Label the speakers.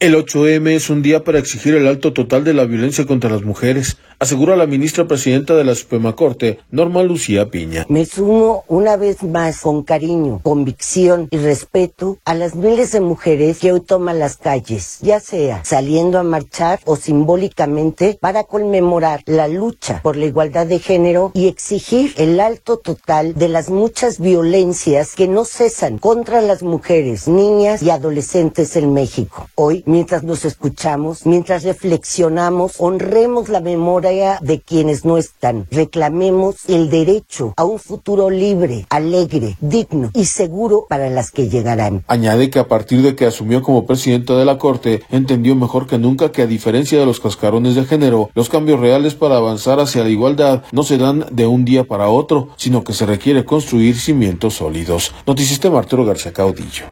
Speaker 1: El 8M es un día para exigir el alto total de la violencia contra las mujeres, asegura la ministra presidenta de la Suprema Corte, Norma Lucía Piña.
Speaker 2: Me sumo una vez más con cariño, convicción y respeto a las miles de mujeres que hoy toman las calles, ya sea saliendo a marchar o simbólicamente para conmemorar la lucha por la igualdad de género y exigir el alto total de las muchas violencias que no cesan contra las mujeres, niñas y adolescentes en México. Hoy, mientras nos escuchamos, mientras reflexionamos, honremos la memoria de quienes no están. Reclamemos el derecho a un futuro libre, alegre, digno y seguro para las que llegarán.
Speaker 1: Añade que a partir de que asumió como presidenta de la Corte, entendió mejor que nunca que a diferencia de los cascarones de género, los cambios reales para avanzar hacia la igualdad no se dan de un día para otro, sino que se requiere construir cimientos sólidos. Noticistema Arturo García Caudillo.